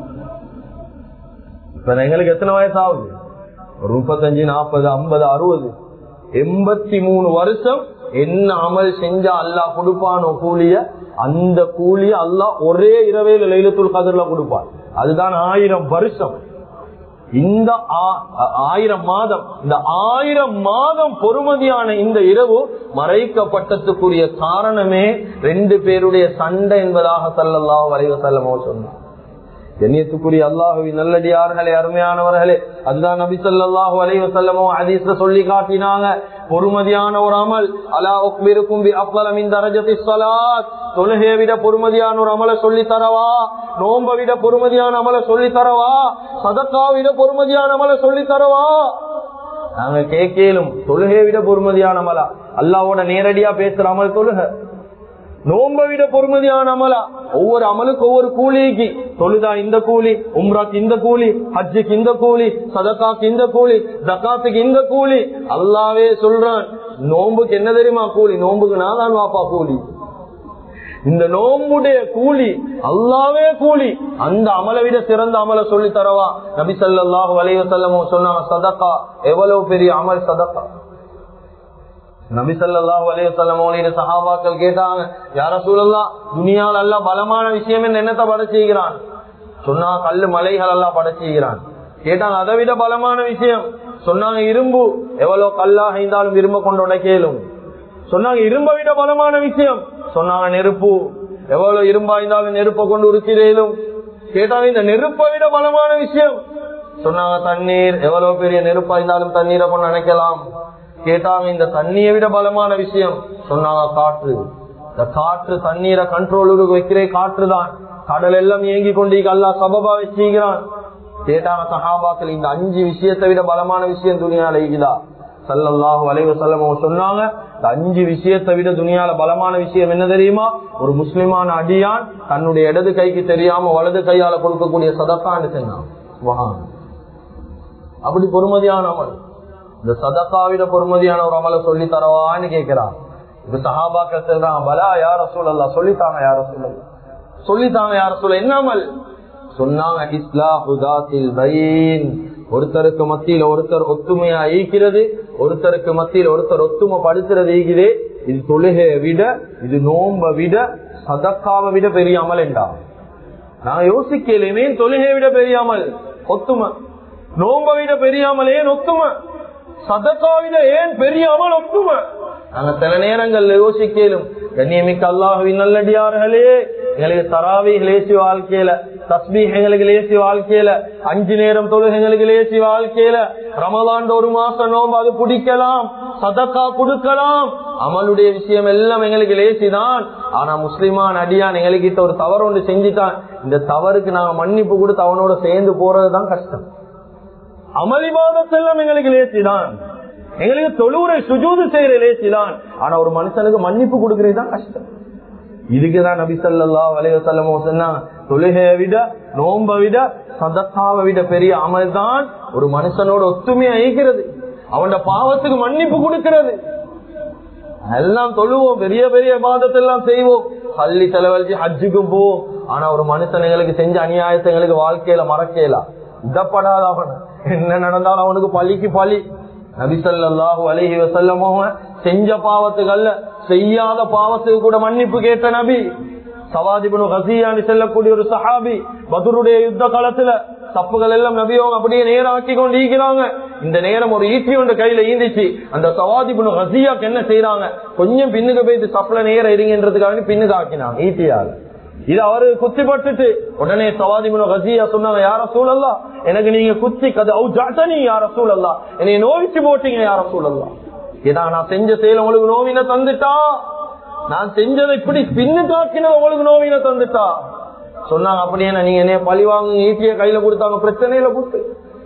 இப்ப எங்களுக்கு எத்தனை வயசு ஆகுது? ஒரு முப்பத்தஞ்சு, நாற்பது, ஐம்பது, அறுபது, எண்பத்தி மூணு வருஷம் என்ன அமல் செஞ்சா அல்லாஹ் கொடுப்பானோ கூலிய, அந்த கூலிய அல்லாஹ் ஒரே இரவையில லைலத்துல் கத்ர்ல கொடுப்பான். அதுதான் ஆயிரம் வருஷம். இந்த ஆயிரம் மாதம், இந்த ஆயிரம் மாதம் பொறுமதியான இந்த இரவு மறைக்கப்பட்டதுக்குரிய காரணமே ரெண்டு பேருடைய சண்டை என்பதாக ஸல்லல்லாஹு அலைஹி வஸல்லம் சொன்னார். கண்ணியத்துக்குரிய அல்லாஹுவின் நல்லடியார்களே, அருமையானவர்களே, அதுதான் நபி ஸல்லல்லாஹு அலைஹி வஸல்லம் ஹதீஸ்ல சொல்லி காட்டினாங்க, பொறுமதியான ஒரு அமல், அலா உக்பிருக்கும் பி அஃதல மின் தரஜத்திஸ் ஸலாத், தொழுகையை விட பொறுமதியான ஒரு அமலை சொல்லி தரவா, நோன்பை விட பொறுமதியான அமலை சொல்லி தரவா, சதக்காவை விட பொறுமதியான அமலை சொல்லி தரவா. நாங்க கேட்கலும் தொழுகையை விட பொறுமதியான அமலா? அல்லாஹ்வோட நேரடியா பேசுற அமல் தொழுகை. நோன்பை விட பொறுமதியான அமலா? ஒவ்வொரு அமலுக்கு ஒவ்வொரு கூலிக்கு, தொழுதா இந்த கூலி, உம்ராக்கு இந்த கூலி, ஹஜ்ஜுக்கு இந்த கூலி, சதகாக்கு இந்த கூலி, ஜகாத்துக்கு இந்த கூலி. அல்லாவே சொல்றான், நோன்புக்கு என்ன தெரியுமா கூலி? நோன்புக்கு நான் தான் வாப்பா கூலி. இந்த நோம்புடைய கூலி அல்லாவே கூலி. அந்த அமலை விட சிறந்த அமலை சொல்லி தரவா? நபி ஸல்லல்லாஹு அலைஹி வஸல்லம் சொன்னாங்க, சதகா எவ்வளவு பெரிய அமல் சதகா. நபி ஸல்லல்லாஹு அலைஹி வஸல்லம் அவங்களுடைய சஹாபாக்கள் கேட்டாங்க, யா ரசூலல்லாஹ், துனியால அல்லாஹ் பலமான விஷயம் என்னத்தை படைச்சுகிறான்? சொன்னா கல்லு மலைகள் எல்லாம் படைச்சுகிறான். கேட்டாங்க, அதை விட பலமான விஷயம்? சொன்னாங்க, இரும்பு. எவ்வளவு கல்லாக இருந்தாலும் இரும்ப கொண்டு உடைக்கலும். சொன்னாங்க, இரும்பை விட பலமான விஷயம்? சொன்னாங்க, நெருப்பு. எவ்வளவு இரும்பா இருந்தாலும் நெருப்பை கொண்டு உருக்கிறேலும். கேட்டாங்க, இந்த நெருப்பை விட பலமான விஷயம்? சொன்னாங்க, தண்ணீர். எவ்வளவு பெரிய நெருப்பா இருந்தாலும் தண்ணீரை கொண்டு நினைக்கலாம். கேட்டாங்க, இந்த தண்ணியை விட பலமான விஷயம்? சொன்னாங்க, காற்று. இந்த காற்று தண்ணீரை கண்ட்ரோலுக்கு வைக்கிற காற்று தான். கடல் எல்லாம் இயங்கி கொண்டு அல்லாஹ் சபபா வச்சுக்கிறான். கேட்டான சஹாபாக்கள், இந்த அஞ்சு விஷயத்தை விட பலமான விஷயம் துனியால இருக்குதா? ஸல்லல்லாஹு அலைஹி வஸல்லம் சொன்னாங்க, இந்த அஞ்சு விஷயத்தை விட துனியால பலமான விஷயம் என்ன தெரியுமா? ஒரு முஸ்லிமான அடியான் தன்னுடைய இடது கைக்கு தெரியாம வலது கையால கொடுக்கக்கூடிய சதக்கான்னு சொன்னான். அப்படி பொறுமதியான அமல். இந்த சதக்காவிட பொறுமதியான ஒரு அமலை சொல்லி தரவான்னு கேட்கிறான். இப்ப சஹாபாக்கள் சொல்றான், பலா யா ரசூலல்லாஹ், சொல்லித்தாங்க யா ரசூலல்லாஹ், சொல்லித்தாங்க யா ரசூலல்லாஹ். என்ன அமல் சொன்னாங்க? இஸ்லாஹு தாத்தில் பைன், ஒருத்தருக்கு மத்தியில ஒருத்தர் ஒத்துமையா ஈக்கிறது, ஒருத்தருக்கு மத்தியில ஒருத்தர் ஒத்துமை படுத்துறது ஈக்குது. இது தொழுகையை விட, இது நோம்ப விட, சதக்காவை விட பெரிய அமல் என்றா? நான் யோசிக்கலுமே, தொழுகையை விட பெரிய அமல் ஒத்துமை, நோம்ப விட பெரிய அமல் ஏன் ஒத்துமை, சதக்காவிட ஏன் பெரிய அமல் ஒத்துமை? நாங்க சில நேரங்கள்ல யோசிக்கலும். கண்ணியமிக்க அல்லாஹ்வின் நல்லடியார்களே, எங்களுக்கு தராவீஹ் லேசி வாழ்க்கையில, தஸ்பீஹ் எங்களுக்கு லேசி வாழ்க்கையில, அஞ்சு நேரம் தொழுகை எங்களுக்கு லேசி வாழ்க்கையில, ரமலான் ஒரு மாசம் நோம்பு அது பிடிக்கலாம், சதக்கா கொடுக்கலாம், அமலுடைய விஷயம் எல்லாம் எங்களுக்கு லேசிதான். ஆனா முஸ்லிமான் அடியான் எங்களுக்கு ஒரு தவறு ஒன்று செஞ்சுட்டான், இந்த தவறுக்கு நாங்க மன்னிப்பு கொடுத்து அவனோட சேர்ந்து போறதுதான் கஷ்டம். அமளிவாதத்தெல்லாம் எங்களுக்கு லேசிதான், எங்களுக்கு தொழுவுரை சுஜூது செய்யற லேசிதான். ஆனா ஒரு மனுஷனுக்கு மன்னிப்பு கொடுக்கறதுதான் கஷ்டம். இதுக்குதான் நபி ஸல்லல்லாஹு அலைஹி வஸல்லம் சொன்னாங்க, தொழுகையை விட, நோன்பை விட, சதக்காவை விட பெரிய அமல் தான் ஒரு மனுஷனோட ஒத்துமையை அழிக்கிறது, அவனோட பாவத்துக்கு மன்னிப்பு கொடுக்கிறது. எல்லாம் தொழுவோம், பெரிய பெரிய இபாதத்தெல்லாம் செய்வோம், பள்ளி செலவழிச்சு ஹஜ்ஜுக்கும் போவோம். ஆனா ஒரு மனுஷன் எங்களுக்கு செஞ்ச அநியாயத்தை எங்களுக்கு வாழ்க்கையில மறக்கலாம், விடப்படாத. அவன் என்ன நடந்தாலும் அவனுக்கு பழிக்கு பழி. நபி ஸல்லல்லாஹு அலைஹி வஸல்லம் செஞ்ச பாவத்துக்கு அல்ல, செய்யாத பாவத்துக்கு கூட மன்னிப்பு கேட்ட நபி. சவாத் இப்னு கஸியான்னு செல்லக்கூடிய ஒரு சஹாபி, பத்ருடைய யுத்த காலத்துல தப்புகள் எல்லாம் நபியவங்க அப்படியே நேராக்கி கொண்டு ஈக்கிறாங்க. இந்த நேரம் ஒரு ஈட்டி ஒன்று கையில ஈந்திச்சு. அந்த சவாத் இப்னு கஸியாக்கு என்ன செய்யறாங்க, கொஞ்சம் பின்னுக்கு போயிட்டு சப்ல நேரம் இருங்கன்றதுக்காக பின்னுக்கு ஆக்கினாங்க ஈட்டியால. இது அவரு குத்தி பட்டுட்டு உடனே சவாத் இப்னு கஸியா சொன்னாங்க, யா ரசூலல்லாஹ், எனக்கு நீங்க குத்தி கது அவுஜஅதனி யா ரசூலல்லாஹ், என்னை நோவிச்சு போட்டீங்க யா ரசூலல்லாஹ். ஏதா நான் செஞ்ச செயல் உங்களுக்கு நோவின தந்துட்டா, நான் செஞ்சதை இப்படி பின்னு காக்கின உங்களுக்கு நோவின தந்துட்டா சொன்னாங்க. அப்படியே நீங்க என்ன பழி வாங்க ஈட்டிய கையில கொடுத்தாங்க, பிரச்சனையில கொடுத்து.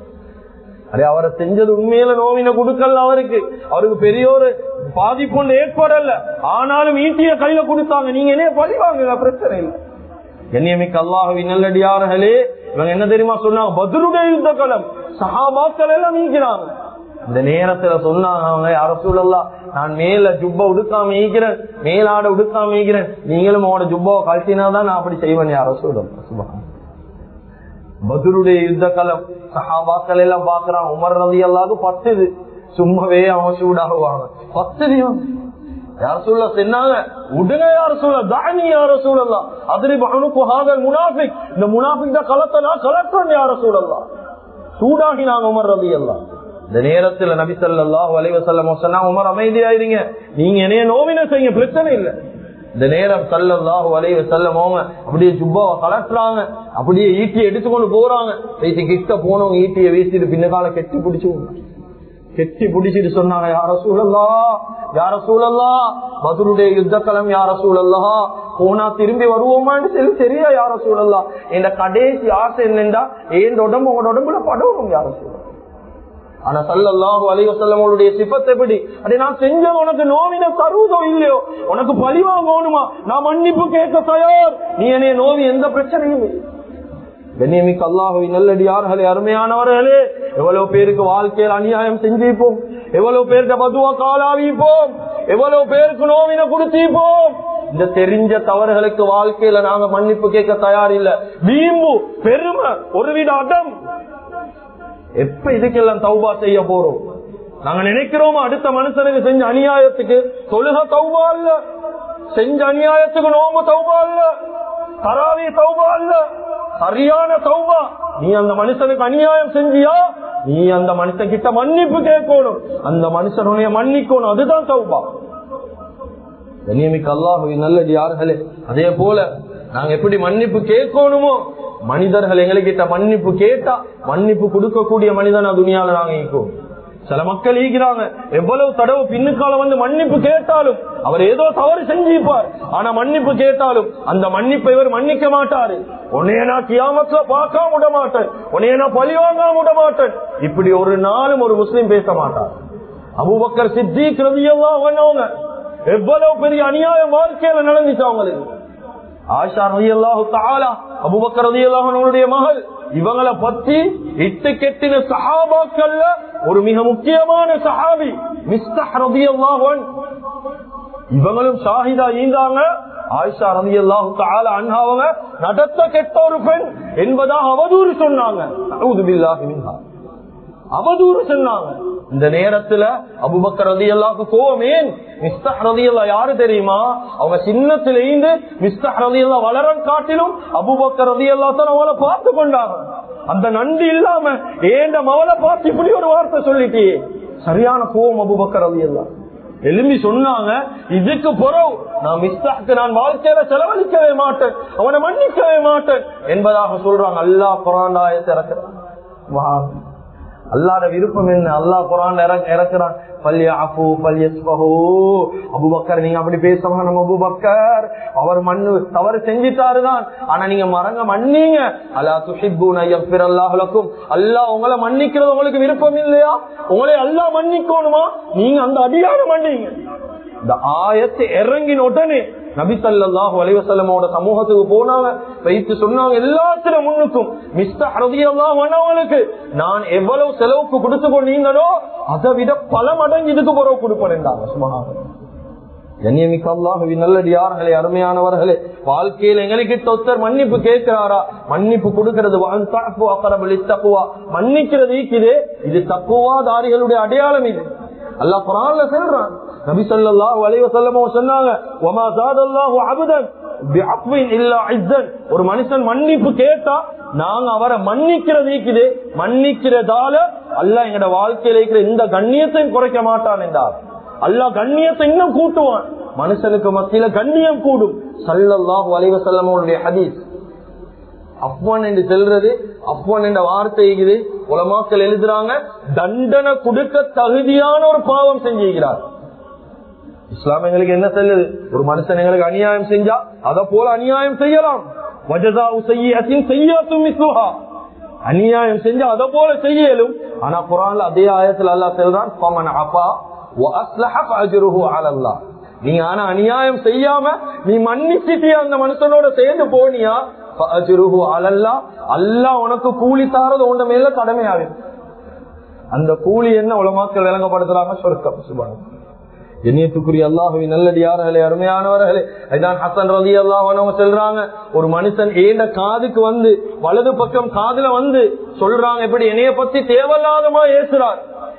அரே அவரை செஞ்சது உண்மையில நோவின கொடுக்கல, அவருக்கு அவருக்கு பெரிய ஒரு பாதிப்பு ஒன்று ஏற்படல, ஆனாலும் ஈட்டிய கையில கொடுத்தாங்க, நீங்க என்ன பழி வாங்க, பிரச்சனை இல்லை. கண்ணியமிக்க அல்லாஹ்வின் நல்லடியார்களே, இவங்க என்ன தெரியுமா சொன்னாங்க, பத்ருடைய யுத்த களம், சஹாபாக்கள் எல்லாம் நீக்கிறாங்க. இந்த நேரத்துல சொன்னாங்க அவங்க, யா ரசூலல்லாஹ், நான் மேல ஜுப்பா உடுக்காம ஈக்கிறேன், மேலாட உடுக்காம ஈக்கிறேன், நீங்களும் அவனோட ஜுப்பாவை கழட்டினாதான் நான் அப்படி செய்வேன் யா ரசூலல்லாஹ். சுப்ஹான். பத்ருடைய யுத்த களம், சஹாபாக்கள் எல்லாம் பாக்குறாங்க. உமர் ரலியல்லாஹு பத்துது, சும்மாவே அவன் சூடாகுவாங்க, பத்துதியும் யார் சொல்ல சொன்னாங்க, உடனே யார் சொல்ல தானி யார சூழல்லாம் அதிரி பகனுக்கு ஹாதல் முனாஃபிக், இந்த முனாஃபிக் தான் கலத்தனா கலத்தன் யார சூழல்லாம் சூடாகினாங்க உமர் ரலியல்லாஹு. இந்த நேரத்தில் நபி ஸல்லல்லாஹு அலைஹி வஸல்லம் சொன்னாங்க, உமர் அமைதியாயிருங்க, நீங்க என்னைய நோவின செய்யுங்க, பிரச்சனை இல்லை. இந்த நேரம் ஸல்லல்லாஹு அலைஹி வஸல்லம் அப்படியே ஜுப்பாவை கலட்டுறாங்க, அப்படியே ஈட்டியை எடுத்துக்கொண்டு போறாங்க. பேசி கிட்ட போனவங்க ஈட்டியை வீசிட்டு பின்னகால கெட்டி பிடிச்சு கெட்டி பிடிச்சிட்டு சொன்னாங்க, யா ரசூலல்லாஹ், யா ரசூலல்லாஹ், பத்ருடைய யுத்த களம் யா ரசூலல்லாஹ், போனா திரும்பி வருவோமான்னு சொல்லி சரியா யா ரசூலல்லாஹ், என் கடைசி ஆசை என்னண்டா என் உடம்பு உங்களோட உடம்புல படவும் யா ரசூலல்லாஹ். ஆனா ஸல்லல்லாஹு அலைஹி வஸல்லம் உடைய சிஃபத் எப்படி, அடே நான் செஞ்ச உனக்கு நோவின தருவதோ இல்லையோ, உனக்கு பழிவா போகணுமா, நான் மன்னிப்பு கேட்க தயார், நீ என்னைய நோவி எந்த பிரச்சனையும். கண்ணியமிக்க அல்லாஹ்வின் நல்லடியார்களே, அருமையானவர்களே, எவ்வளவு பேருக்கு வாழ்க்கையில் அநியாயம் செஞ்சிப்போம், எவ்வளவு பேருக்கு பதுவா காலாவிப்போம், எவ்வளவு பேருக்கு நோவின கொடுத்திப்போம். இந்த தெரிஞ்ச தவறுகளுக்கு வாழ்க்கையில நாங்க மன்னிப்பு கேட்க தயார் இல்ல. வீம்பு, பெருமை, ஒருவித அடம். எப்ப இதுக்கெல்லாம் தௌபா செய்ய போறோம்? நாங்க நினைக்கிறோமா அடுத்த மனுஷனுக்கு செஞ்ச அநியாயத்துக்கு தொழுக தௌபா இல்ல, செஞ்ச அநியாயத்துக்கு நோம்பு தௌபா இல்ல, தராவி தௌபா இல்ல, சரியான தௌபா. நீ அந்த மனுஷனுக்கு அநியாயம் செஞ்சியா, நீ அந்த மனுஷன் கிட்ட மன்னிப்பு கேட்கணும், அந்த மனுஷனுடைய மன்னிக்கணும், அதுதான் தௌபா. கண்ணியமிக்க அல்லாஹ்வின் நல்லடியார்களே, அதே போல நாங்க எப்படி மன்னிப்பு கேட்கணுமோ, மனிதர்கள் எங்ககிட்ட மன்னிப்பு கேட்டா மன்னிப்பு கொடுக்கக்கூடிய மனிதனா துனியால நாங்க இருக்கோம். சில மக்கள் ஈகிறாங்க, எவ்வளவு தடவை பின்னுக்கால வந்து மன்னிப்பு கேட்டாலும் அவர் ஏதோ தவறு செஞ்சிருப்பார், ஆனா மன்னிப்பு கேட்டாலும் அந்த மன்னிப்பை இவர் மன்னிக்க மாட்டாரு. உன்னைய நான் கியாமத்துல பார்க்காம விட மாட்டேன், உன்னைய நான் பழி வாங்காம விட மாட்டேன், இப்படி ஒரு நாளும் ஒரு முஸ்லிம் பேச மாட்டார். அபூபக்கர் சித்திக் ரலியல்லாஹு அன்ஹு எவ்வளவு பெரிய அநியாயம் வாழ்க்கையில நடந்துச்சு அவங்களுக்கு. ஆயிஷா ரலியல்லாஹு தஆலா அபூபக்கர் ரலியல்லாஹு அன்ஹுடைய மகள், இவங்களை பத்தி இட்டு கெட்டின சஹாபாக்கள்ல ஒரு மிக முக்கியமான சஹாபி மிஸ்தஹ் ரலியல்லாஹு அன்ஹு, இவங்களும் ஷாஹிதா ஈந்தாங்க. ஆயிஷா ரலியல்லாஹு தஆலா அன்ஹா அவங்க நடத்த கெட்ட ஒரு பெண் என்பதாக அவதூறு சொன்னாங்க. அஊது பில்லாஹி மின்ஹா, அவதூறு சொன்னாங்க. இந்த நேரத்துல அபூபக்கர் ரலியல்லாஹு கோவமேன். மிஸ்தஹ் ரலியல்லாஹு யாரு தெரியுமா? அவங்க சின்னத்துல இருந்து மிஸ்தஹ் ரலியல்லாஹு வளரன் காட்டிலும் அபூபக்கர் ரலியல்லாஹு தான் அவளை பார்த்து கொண்டாங்க. அந்த நன்றி இல்லாம ஏண்ட மவளை பார்த்து இப்படி ஒரு வார்த்தை சொல்லிட்டே, சரியான கோவம் அபூபக்கர் ரலியல்லாஹு. எழும்பி சொன்னாங்க, இதுக்கு பிறகு நான் மிஸ்தஹ்க்கு நான் வாழ்க்கையில செலவழிக்கவே மாட்டேன், அவனை மன்னிக்கவே மாட்டேன் என்பதாக சொல்றாங்க. அல்லாஹ் குர்ஆன் ஆயத்தை இறக்குறான். அல்லாஹ்வுடைய விருப்பம் என்ன? அல்லாஹ் குர்ஆன் இறக்குறான், ஃபல்யஅஃபு ஃபல்யஸ்ஃபஹு. அபூபக்கர் நீங்க அப்படி பேசமா, நம்ம அபூபக்கர் அவர் மண்ணு தவறு செஞ்சிட்டாருதான், ஆனா நீங்க மறங்க மன்னீங்க. அலா துஹிப்பூன யக்ஃபிரல்லாஹு லக்கும், அல்லாஹ் உங்களை மன்னிக்கிறது உங்களுக்கு விருப்பம் இல்லையா? உங்களை அல்லாஹ் மன்னிக்கணுமா? நீங்க அந்த அடியான மன்னீங்க. இந்த ஆயத்தை இறங்கின உடனே நபி ஸல்லல்லாஹு அலைஹி வஸல்லமோட சமூகத்துக்கு போனாங்க, வைத்து சொன்னாங்க எல்லாத்தில முன்னுக்கும் மிஸ்தஹ் ரலியல்லாஹு அன்ஹுவுக்கு நான் எவ்வளவு செலவுக்கு கொடுத்து கொண்டீங்களோ அதை விட பல மடங்கு இதுக்கு பிறகு கொடுப்பேன். சுப்ஹானல்லாஹ். கண்ணியமிக்க அல்லாஹ்வின் நல்லடியார்களே, அருமையானவர்களே, வாழ்க்கையில் எங்களுக்கு ஒருத்தர் மன்னிப்பு கேட்கிறாரா, மன்னிப்பு கொடுக்கிறது மன்னிக்கிறது இருக்குது, இது தக்குவாதாரிகளுடைய அடையாளம். இது அல்லாஹ் குர்ஆன்ல சொல்றான். நபி ஸல்லல்லாஹு அலைஹி வஸல்லம் சொன்னாங்க, வமா ஸாதல்லாஹு அப்தன் பிஅஃவின் இல்லா இஸ்ஸன். ஒரு மனுஷன் மன்னிப்பு கேட்டா நாங்க அவரை மன்னிக்கிறது இருக்குது, மன்னிக்கிறதால அல்லாஹ் எங்கட வாழ்க்கையில இருக்கிற இந்த கண்ணியத்தையும் குறைக்க மாட்டான் என்றார். அல்லாஹ் கண்ணியத்தை இன்னும் கூட்டுவான், மனுஷனுக்கு மத்தியில கண்ணியம் கூடும். ஸல்லல்லாஹு அலைஹி வஸல்லம் உடைய ஹதீஸ். அஃப்வான் என்று செல்றது, அஃப்வான் என்ற வார்த்தை இருக்குது, உலமாக்கள் எழுதுறாங்க, தண்டனை கொடுக்க தகுதியான ஒரு பாவம் செஞ்சுகிறார். இஸ்லாம் எங்களுக்கு என்ன சொல்லுது? ஒரு மனுஷன் எங்களுக்கு அநியாயம் செஞ்சா அத போல அநியாயம் செய்யலாம். வஜஸாஉ ஸய்யிஅத்தின் ஸய்யிஅத்தும் மிஸ்லுஹா, அநியாயம் செஞ்சா அத போல செய்யலும். ஆனா குர்ஆன்ல அதே ஆயத்துல அல்லாஹ் சொல்றான், ஃபமன் அஃபா வ அஸ்லஹ ஃபஅஜ்ருஹு அலல்லாஹ். நீ ஆனா அநியாயம் செய்யாம நீ மன்னிச்சிட்டியா, அந்த மனுஷனோட சேர்ந்து போனியா, ஃபஅஜ்ருஹு அலல்லாஹ், அல்லாஹ் உனக்கு கூலி தாரது உன்ட மேல கடமையாகும். அந்த கூலி என்ன உலமாக்கள் விளங்கப்படுத்துறாங்க? சொர்க்கம். சுப்ஹானல்லாஹ். கண்ணியத்துக்குரிய அல்லாஹ்வின் நல்லடியார்களே, அருமையானவர்களே, இதான் ஹசன் ரலியல்லாஹு அன்ஹு சொல்றாங்க, ஒரு மனுஷன் ஏண்ட காதுக்கு வந்து வலது பக்கம் காதுல வந்து சொல்றாங்க, எப்படி என்னைய பத்தி தேவையில்லாதமா ஏசுறார்,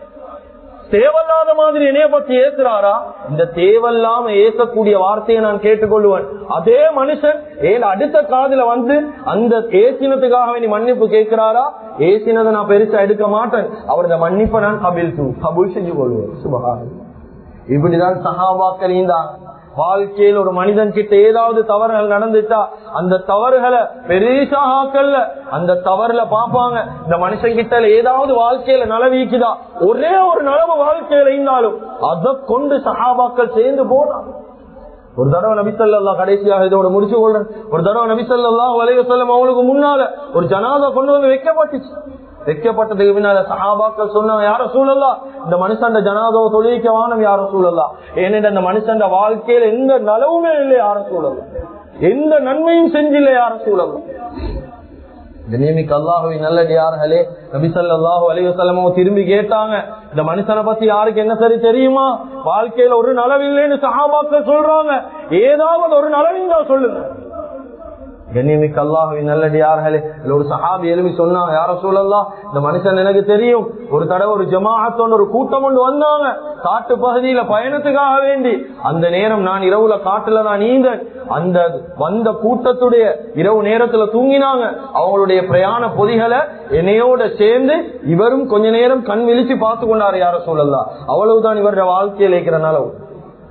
தேவையில்லாத மாதிரி என்னைய பத்தி ஏசுறாரா, இந்த தேவையில்லாம ஏசக்கூடிய வார்த்தையை நான் கேட்டுக்கொள்வேன். அதே மனுஷன் ஏன் அடுத்த காதுல வந்து அந்த ஏசினத்துக்காக நீ மன்னிப்பு கேட்கிறாரா, ஏசினதை நான் பெருசா எடுக்க மாட்டேன், அவரது மன்னிப்பை நான் கபில் தூ கபூல் செஞ்சு கொள்வேன். சுப்ஹானல்லாஹ். இப்படிதான் சஹாபாக்கள் இருந்தாங்க. வாழ்க்கையில் ஒரு மனிதன் கிட்ட ஏதாவது தவறுகள் நடந்துட்டா அந்த தவறுகளை பெரிசாக்கல்ல அந்த தவறுல பாப்பாங்க, இந்த மனுஷன் கிட்ட ஏதாவது வாழ்க்கையில நலவீக்குதா, ஒரே ஒரு நலவு வாழ்க்கையில இருந்தாலும் அதை கொண்டு சஹாபாக்கள் சேர்ந்து போனாங்க. ஒரு தடவை நபி ஸல்லல்லாஹு கடைசியாக இதோட முடிச்சு கொள்றேன். ஒரு தடவை நபி ஸல்லல்லாஹு அலைஹி வஸல்லம் அவங்களுக்கு முன்னால ஒரு ஜனாதா கொண்டு வந்து வைக்கப்பட்டுச்சு. வைக்கப்பட்டதுக்கு பின்னால சஹாபாக்கள் சொன்னாங்க, யார ரசூலல்லாஹ், இந்த மனுஷன் ஜனாதாவை தொழுவிக்க வானம் யார ரசூலல்லாஹ், ஏனென்ற இந்த மனுஷன் வாழ்க்கையில எந்த நலவுமே இல்லை யார ரசூலல்லாஹ், எந்த நன்மையும் செஞ்சில்லை யார ரசூலல்லாஹ். கண்ணியமிக்க அல்லாஹ்வின் நல்லடியார்களே, நபி ஸல்லல்லாஹு அலைஹி வஸல்லம் திரும்பி கேட்டாங்க, இந்த மனுஷனை பத்தி யாருக்கு என்ன சரி தெரியுமா, வாழ்க்கையில ஒரு நலவில்லைன்னு சஹாபாக்கள் சொல்றாங்க, ஏதாவது ஒரு நலவின் தான் சொல்லுங்க. கண்ணியமிக்க அல்லாஹ்வின் நல்லடியார்களே, ஒரு சஹாபி எழுப்பி சொன்னாங்க, யார ரசூலல்லாஹ், இந்த மனுஷன் எனக்கு தெரியும், ஒரு தடவை ஒரு ஜமாஅத்தோட ஒரு கூட்டம் கொண்டு வந்தாங்க காட்டு பகுதியில பயணத்துக்காக வேண்டி, அந்த நேரம் நான் இரவுல காட்டுல நான் நீந்தேன், அந்த வந்த கூட்டத்துடைய இரவு நேரத்துல தூங்கினாங்க, அவங்களுடைய பிரயாண பொதிகளை என்னையோட சேர்ந்து இவரும் கொஞ்ச நேரம் கண் விழிச்சு பார்த்து கொண்டாரு யார ரசூலல்லாஹ், அவ்வளவுதான் இவருடைய வாழ்க்கையில் இருக்கிற நலவு.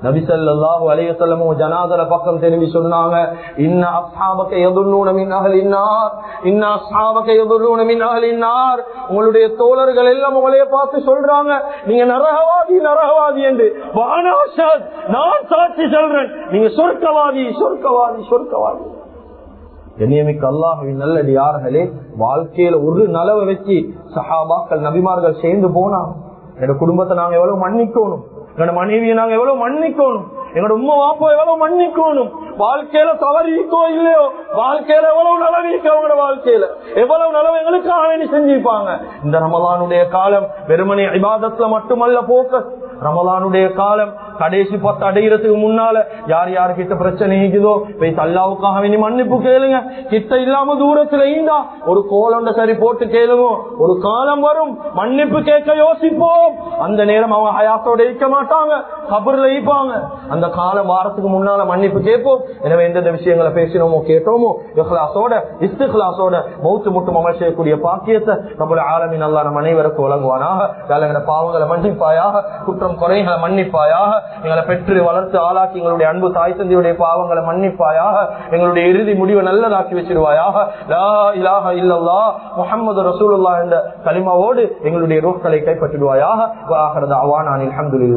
நபி ஸல்லல்லாஹு அலைஹி வஸல்லம் ஜனாஸால பக்கம் திரும்பி சொன்னாங்க, இன்ன அஸ்ஹாபக யதுல்லூன மின் அஹ்லின் நார், இன்ன அஸ்ஹாபக யதுல்லூன மின் அஹ்லின் நார். உங்களுடைய தோழர்கள் எல்லாம் உங்களைய பார்த்து சொல்றாங்க நீங்க நரகவாதி நரகவாதி என்று. வானாஷத், நான் சாட்சி சொல்றேன் நீங்க சொர்க்கவாதி சொர்க்கவாதி சொர்க்கவாதி. கண்ணியமிக்க அல்லாஹ்வின் நல்லடியார்களே, வாழ்க்கையில ஒரு நலவை வச்சு சஹாபாக்கள் நபிமார்கள் சேர்ந்து போனா எங்க குடும்பத்தை நாங்க எவ்வளவு மன்னிக்கணும், எங்களோட மனைவியை நாங்க எவ்வளவு மன்னிக்கணும், எங்களோட உம்மா வாப்பா எவ்வளவு மன்னிக்கணும். வாழ்க்கையில தவறிக்கோ இல்லையோ, வாழ்க்கையில எவ்வளவு நலவிக்க அவங்களோட வாழ்க்கையில எவ்வளவு நலவு எங்களுக்காக வேண்டி செஞ்சிருப்பாங்க. இந்த ரமலானுடைய காலம் வெறுமனே இபாதத்துல மட்டுமல்ல போக்கஸ். ரமலானுடைய காலம் கடைசி பத்து அடைகிறதுக்கு முன்னால யார் யாரு கிட்ட பிரச்சனை இருக்குதோ போய் அல்லாவுக்காக வேண்டி மன்னிப்பு கேளுங்க. கிட்ட இல்லாம தூரத்துல இருந்தா ஒரு கோலண்ட சரி போட்டு கேளுங்க. ஒரு காலம் வரும் மன்னிப்பு கேட்க யோசிப்போம். அந்த நேரம் அவங்க ஹயாத்தோட இருக்க மாட்டாங்க, கபர்ல இருப்பாங்க. அந்த காலம் வாரத்துக்கு முன்னால மன்னிப்பு கேட்போம். எனவே எந்தெந்த விஷயங்களை பேசினோமோ கேட்டோமோ இஹ்லாஸோட இஸ்திக்லாஸோட மௌத்து முட்டும் அமல் செய்யக்கூடிய பாக்கியத்தை ரப்பல் ஆலமீன் அல்லாஹ் நம் அனைவருக்கும் வழங்குவானாக. எங்களோட பாவங்களை மன்னிப்பாயாக, குற்றம் குறைகளை மன்னிப்பாயாக, எங்களை பெற்று வளர்த்து ஆளாக்கி எங்களுடைய அன்பு தாய் தந்தையுடைய பாவங்களை மன்னிப்பாயாக, எங்களுடைய இறுதி முடிவை நல்லதாக்கி வச்சிருவாயாக. லா இலாஹ இல்லல்லாஹ் முஹம்மது ரசூலுல்லாஹ் என்ற கலிமாவோடு எங்களுடைய ரூஹ்களை கைப்பற்றிடுவாயாக. வ ஆகிரு தஅவானா அல்ஹம்துலில்லாஹ்.